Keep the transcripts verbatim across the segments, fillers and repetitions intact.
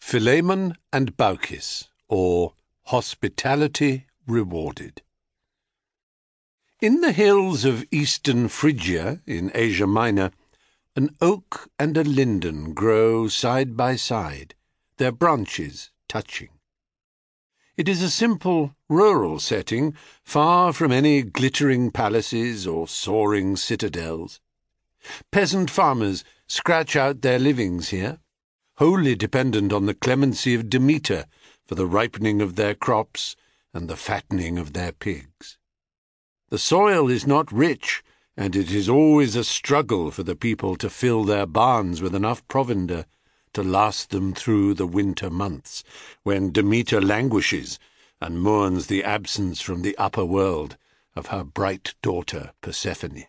Philemon and Baucis, or Hospitality Rewarded. In the hills of eastern Phrygia, in Asia Minor, an oak and a linden grow side by side, their branches touching. It is a simple, rural setting, far from any glittering palaces or soaring citadels. Peasant farmers scratch out their livings here, wholly dependent on the clemency of Demeter for the ripening of their crops and the fattening of their pigs. The soil is not rich, and it is always a struggle for the people to fill their barns with enough provender to last them through the winter months, when Demeter languishes and mourns the absence from the upper world of her bright daughter Persephone.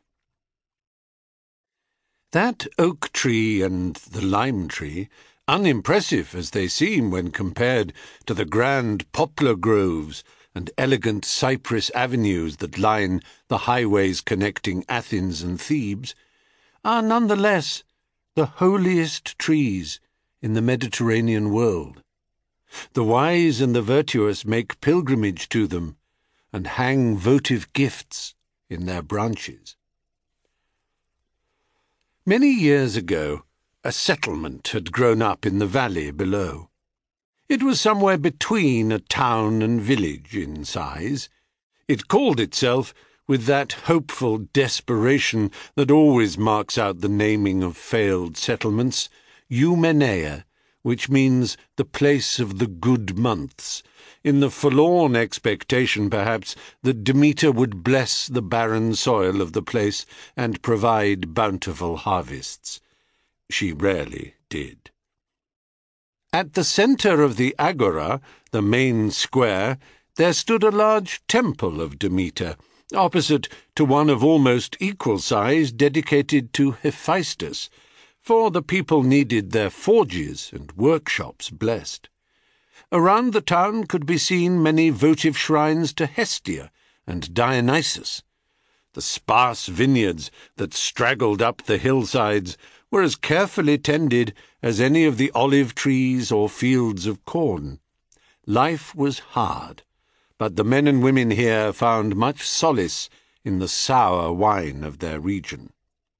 That oak tree and the lime tree, unimpressive as they seem when compared to the grand poplar groves and elegant cypress avenues that line the highways connecting Athens and Thebes, are nonetheless the holiest trees in the Mediterranean world. The wise and the virtuous make pilgrimage to them and hang votive gifts in their branches. Many years ago, a settlement had grown up in the valley below. It was somewhere between a town and village in size. It called itself, with that hopeful desperation that always marks out the naming of failed settlements, Eumenea, which means the place of the good months, in the forlorn expectation, perhaps, that Demeter would bless the barren soil of the place and provide bountiful harvests. She rarely did. At the centre of the agora, the main square, there stood a large temple of Demeter, opposite to one of almost equal size dedicated to Hephaestus, for the people needed their forges and workshops blessed. Around the town could be seen many votive shrines to Hestia and Dionysus. The sparse vineyards that straggled up the hillsides were as carefully tended as any of the olive trees or fields of corn. Life was hard, but the men and women here found much solace in the sour wine of their region.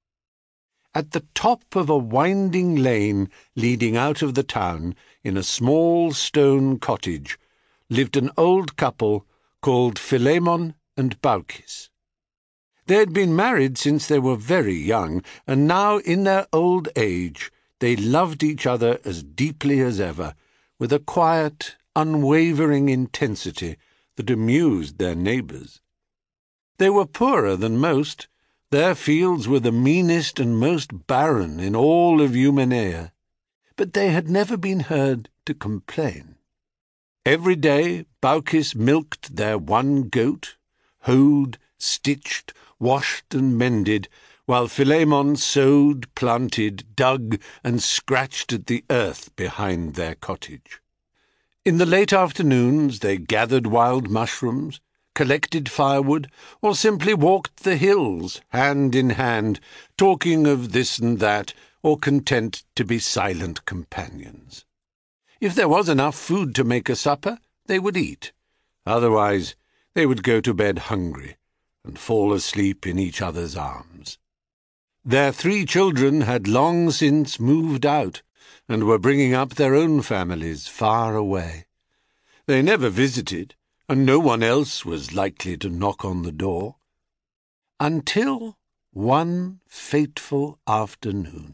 At the top of a winding lane leading out of the town, in a small stone cottage, lived an old couple called Philemon and Baucis. They had been married since they were very young, and now, in their old age, they loved each other as deeply as ever, with a quiet, unwavering intensity that amused their neighbours. They were poorer than most. Their fields were the meanest and most barren in all of Eumenea, but they had never been heard to complain. Every day Baucis milked their one goat, hoed, stitched, washed and mended, while Philemon sowed, planted, dug, and scratched at the earth behind their cottage. In the late afternoons they gathered wild mushrooms, collected firewood, or simply walked the hills, hand in hand, talking of this and that, or content to be silent companions. If there was enough food to make a supper, they would eat. Otherwise, they would go to bed hungry and fall asleep in each other's arms. Their three children had long since moved out and were bringing up their own families far away. They never visited, and no one else was likely to knock on the door. Until one fateful afternoon.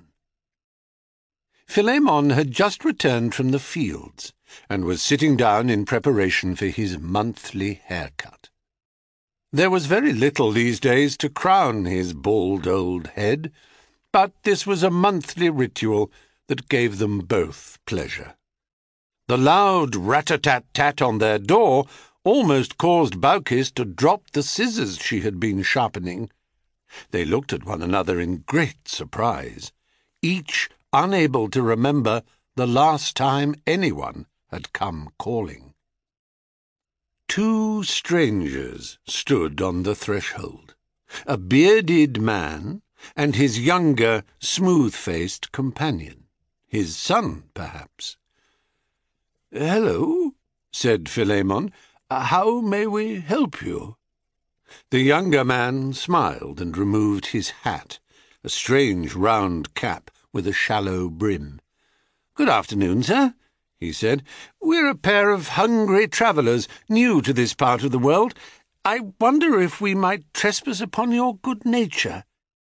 Philemon had just returned from the fields, and was sitting down in preparation for his monthly haircut. There was very little these days to crown his bald old head, but this was a monthly ritual that gave them both pleasure. The loud rat-a-tat-tat on their door almost caused Baucis to drop the scissors she had been sharpening. They looked at one another in great surprise, each unable to remember the last time anyone had come calling. Two strangers stood on the threshold, a bearded man and his younger, smooth-faced companion, his son, perhaps. "Hello," said Philemon. "How may we help you?" The younger man smiled and removed his hat, a strange round cap with a shallow brim. "Good afternoon, sir," he said. "We're a pair of hungry travellers, new to this part of the world. I wonder if we might trespass upon your good nature."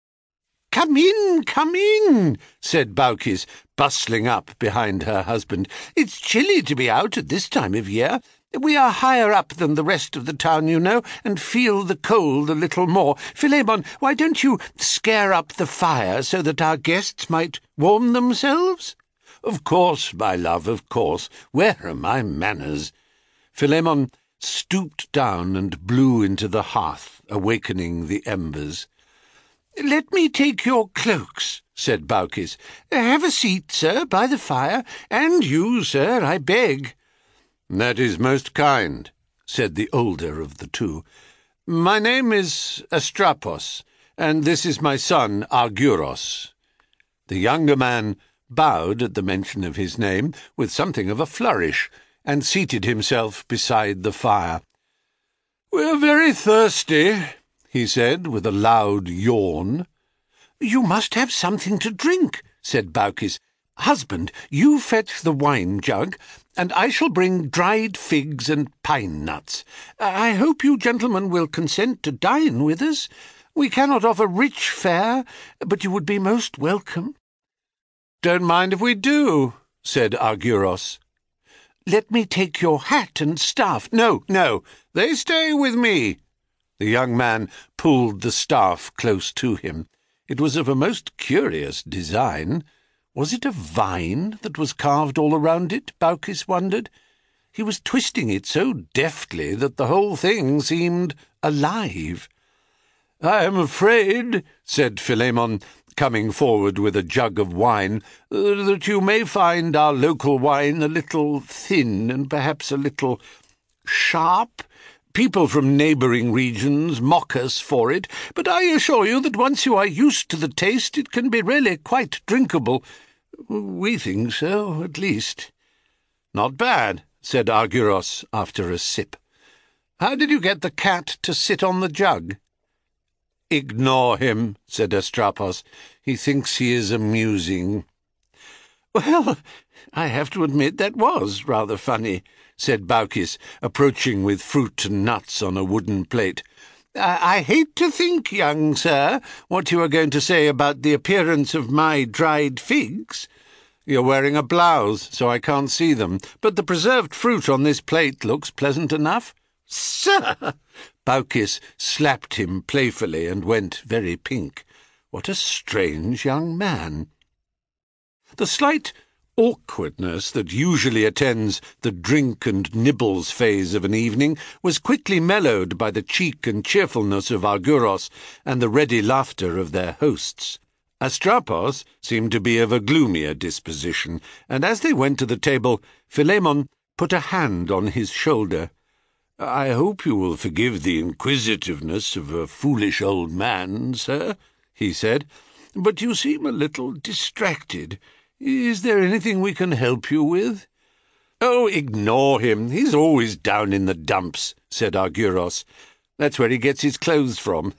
"Come in, come in," said Baucis, bustling up behind her husband. "It's chilly to be out at this time of year. We are higher up than the rest of the town, you know, and feel the cold a little more. Philemon, why don't you scare up the fire so that our guests might warm themselves?" "Of course, my love, of course. Where are my manners?" Philemon stooped down and blew into the hearth, awakening the embers. "Let me take your cloaks," said Baucis. "Have a seat, sir, by the fire, and you, sir, I beg." "That is most kind," said the older of the two. "My name is Astrapos, and this is my son Argyros." The younger man bowed at the mention of his name with something of a flourish, and seated himself beside the fire. "We're very thirsty," he said, with a loud yawn. "You must have something to drink," said Baucis. "Husband, you fetch the wine-jug, and I shall bring dried figs and pine nuts. I hope you gentlemen will consent to dine with us. We cannot offer rich fare, but you would be most welcome." "Don't mind if we do," said Argyros. "Let me take your hat and staff." "No, no, they stay with me." The young man pulled the staff close to him. It was of a most curious design. Was it a vine that was carved all around it, Baucis wondered? He was twisting it so deftly that the whole thing seemed alive. "I am afraid," said Philemon, coming forward with a jug of wine, "that you may find our local wine a little thin and perhaps a little sharp. People from neighbouring regions mock us for it, but I assure you that once you are used to the taste it can be really quite drinkable. We think so, at least." "Not bad," said Argyros after a sip. "How did you get the cat to sit on the jug?" "Ignore him," said Astrapos. "He thinks he is amusing." "Well, I have to admit that was rather funny," said Baucis, approaching with fruit and nuts on a wooden plate. I, I hate to think, young sir, what you are going to say about the appearance of my dried figs." "You're wearing a blouse, so I can't see them, but the preserved fruit on this plate looks pleasant enough." "Sir!" Baucis slapped him playfully and went very pink. What a strange young man! The slight awkwardness that usually attends the drink and nibbles phase of an evening was quickly mellowed by the cheek and cheerfulness of Argyros and the ready laughter of their hosts. Astrapos seemed to be of a gloomier disposition, and as they went to the table, Philemon put a hand on his shoulder. "I hope you will forgive the inquisitiveness of a foolish old man, sir," he said, "but you seem a little distracted. Is there anything we can help you with?" "Oh, ignore him. He's always down in the dumps," said Argyros. "That's where he gets his clothes from.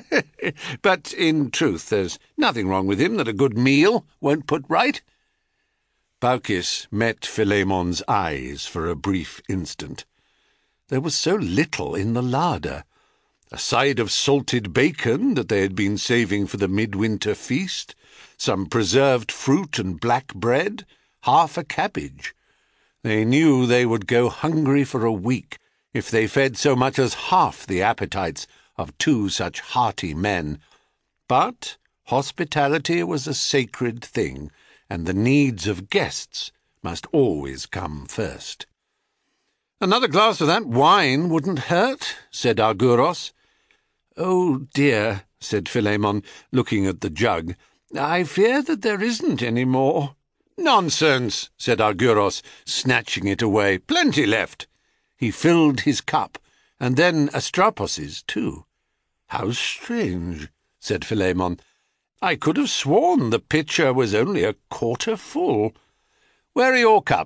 But in truth, there's nothing wrong with him that a good meal won't put right." Baucis met Philemon's eyes for a brief instant. There was so little in the larder. A side of salted bacon that they had been saving for the midwinter feast, some preserved fruit and black bread, half a cabbage. They knew they would go hungry for a week if they fed so much as half the appetites of two such hearty men. But hospitality was a sacred thing, and the needs of guests must always come first. "Another glass of that wine wouldn't hurt," said Argyros. "Oh, dear," said Philemon, looking at the jug. "I fear that there isn't any more." "Nonsense," said Argyros, snatching it away. "Plenty left." He filled his cup, and then Astrapos's too. "How strange," said Philemon. "I could have sworn the pitcher was only a quarter full." "Where are your cups?"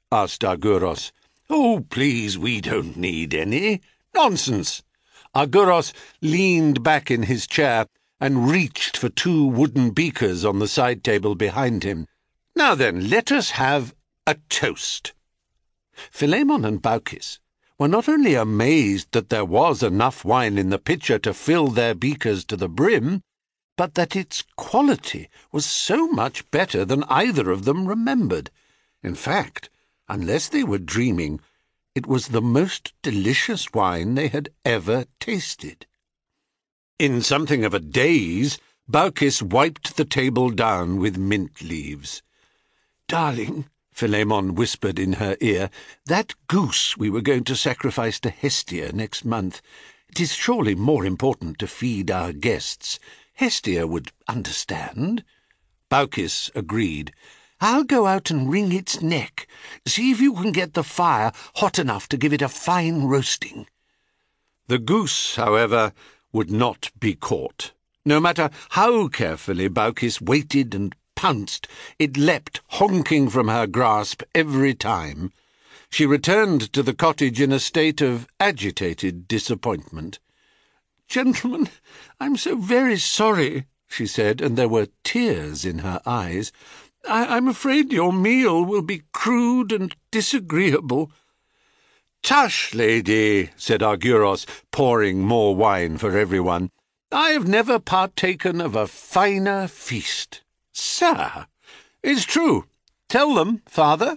asked Argyros. "Oh, please, we don't need any. Nonsense." Argyros leaned back in his chair and reached for two wooden beakers on the side table behind him. "Now then, let us have a toast." Philemon and Baucis were not only amazed that there was enough wine in the pitcher to fill their beakers to the brim, but that its quality was so much better than either of them remembered. In fact, unless they were dreaming, it was the most delicious wine they had ever tasted. In something of a daze, Baucis wiped the table down with mint leaves. "Darling," Philemon whispered in her ear, "that goose we were going to sacrifice to Hestia next month, it is surely more important to feed our guests. Hestia would understand." Baucis agreed. "I'll go out and wring its neck. See if you can get the fire hot enough to give it a fine roasting." The goose, however, would not be caught. No matter how carefully Baucis waited and pounced, it leapt honking from her grasp every time. She returned to the cottage in a state of agitated disappointment. "Gentlemen, I'm so very sorry," she said, and there were tears in her eyes. I- I'm afraid your meal will be crude and disagreeable." "Tush, lady," said Argyros, pouring more wine for everyone. "I have never partaken of a finer feast." "Sir, it's true. Tell them, father."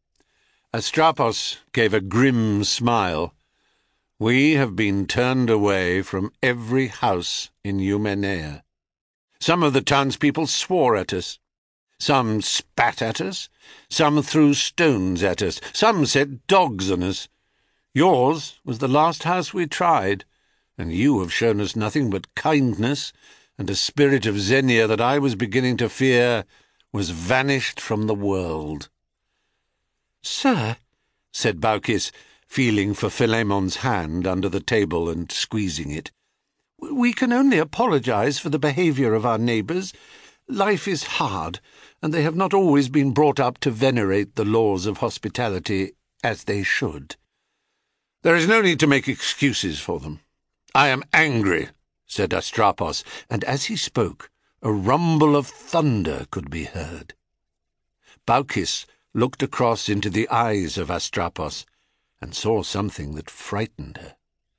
Astrapos gave a grim smile. "We have been turned away from every house in Eumenea. Some of the townspeople swore at us. Some spat at us, some threw stones at us, some set dogs on us. Yours was the last house we tried, and you have shown us nothing but kindness and a spirit of Xenia that I was beginning to fear was vanished from the world." "Sir," said Baucis, feeling for Philemon's hand under the table and squeezing it, "we can only apologize for the behaviour of our neighbours. Life is hard, and they have not always been brought up to venerate the laws of hospitality as they should." "There is no need to make excuses for them. I am angry," said Astrapos, and as he spoke, a rumble of thunder could be heard. Baucis looked across into the eyes of Astrapos and saw something that frightened her.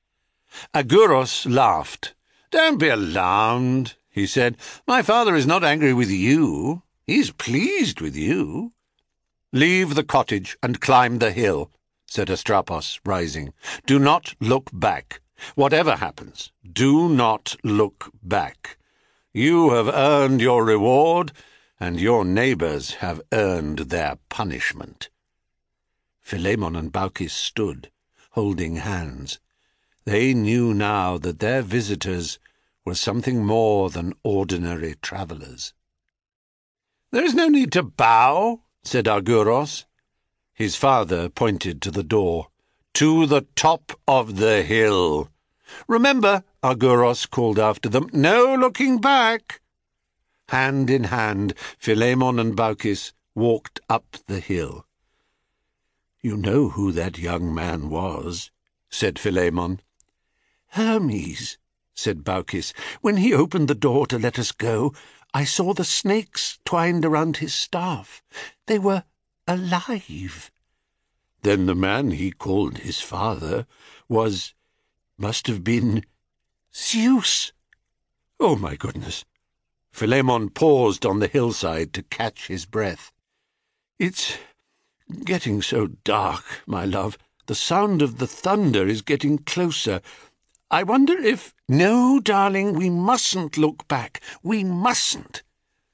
Argyros laughed. "Don't be alarmed," he said. "My father is not angry with you. He is pleased with you." "Leave the cottage and climb the hill," said Astrapos, rising. "Do not look back. Whatever happens, do not look back. You have earned your reward, and your neighbours have earned their punishment." Philemon and Baucis stood, holding hands. They knew now that their visitors were something more than ordinary travellers. "There is no need to bow," said Argyros. His father pointed to the door. "To the top of the hill. Remember," Argyros called after them, "no looking back." Hand in hand, Philemon and Baucis walked up the hill. "You know who that young man was," said Philemon. "Hermes," said Baucis. "When he opened the door to let us go, I saw the snakes twined around his staff. They were alive." "Then the man he called his father was, must have been, Zeus." "Oh, my goodness." Philemon paused on the hillside to catch his breath. "It's getting so dark, my love. The sound of the thunder is getting closer. I wonder if—" "No, darling, we mustn't look back. We mustn't."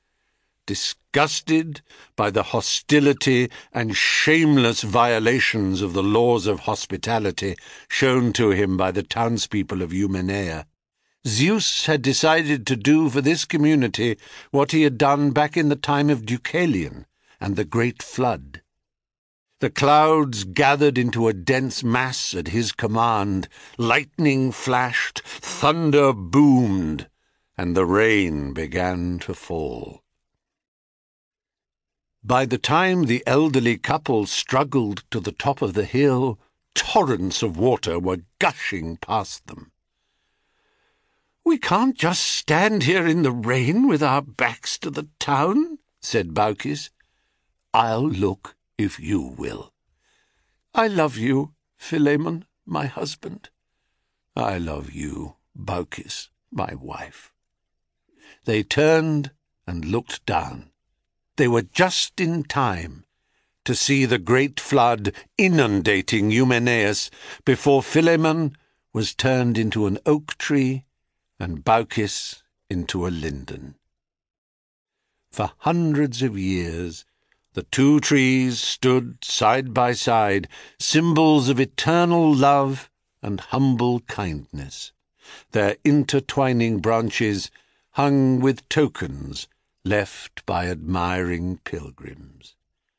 Disgusted by the hostility and shameless violations of the laws of hospitality shown to him by the townspeople of Eumenea, Zeus had decided to do for this community what he had done back in the time of Deucalion and the Great Flood. The clouds gathered into a dense mass at his command, lightning flashed, thunder boomed, and the rain began to fall. By the time the elderly couple struggled to the top of the hill, torrents of water were gushing past them. "We can't just stand here in the rain with our backs to the town," said Baucis. "I'll look if you will." "I love you, Philemon, my husband." "I love you, Baucis, my wife." They turned and looked down. They were just in time to see the great flood inundating Eumeneus before Philemon was turned into an oak tree and Baucis into a linden. For hundreds of years the two trees stood side by side, symbols of eternal love and humble kindness, their intertwining branches hung with tokens left by admiring pilgrims.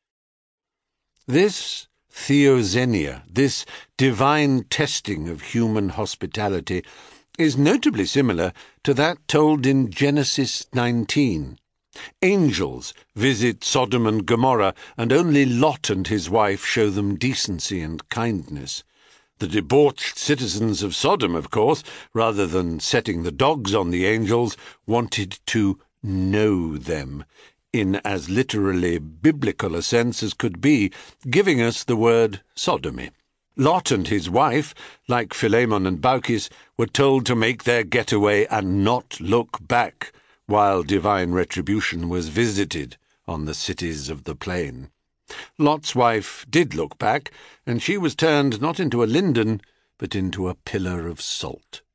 This theoxenia, this divine testing of human hospitality, is notably similar to that told in Genesis nineteen. Angels visit Sodom and Gomorrah, and only Lot and his wife show them decency and kindness. The debauched citizens of Sodom, of course, rather than setting the dogs on the angels, wanted to know them, in as literally biblical a sense as could be, giving us the word sodomy. Lot and his wife, like Philemon and Baucis, were told to make their getaway and not look back, while divine retribution was visited on the cities of the plain. Lot's wife did look back, and she was turned not into a linden, but into a pillar of salt.